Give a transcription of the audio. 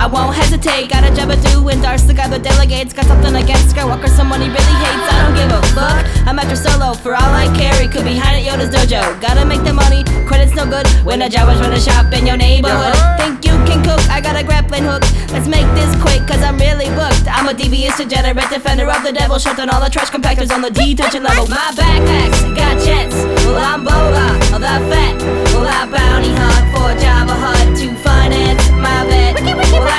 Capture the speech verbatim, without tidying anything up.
I won't hesitate. Got a job to do, endorse the guy that delegates. Got something against Skywalker, someone he really hates. I don't give a fuck, I'm after Solo. For all I carry, could be hiding at Yoda's dojo. Gotta make the money, credit's no good when a Jawa's run a shop in your neighborhood. Think you can cook? I got a grappling hook. Let's make this quick, cause I'm really booked. I'm a devious, degenerate defender of the devil. Shut down all the trash compactors on the detention level. My backpack's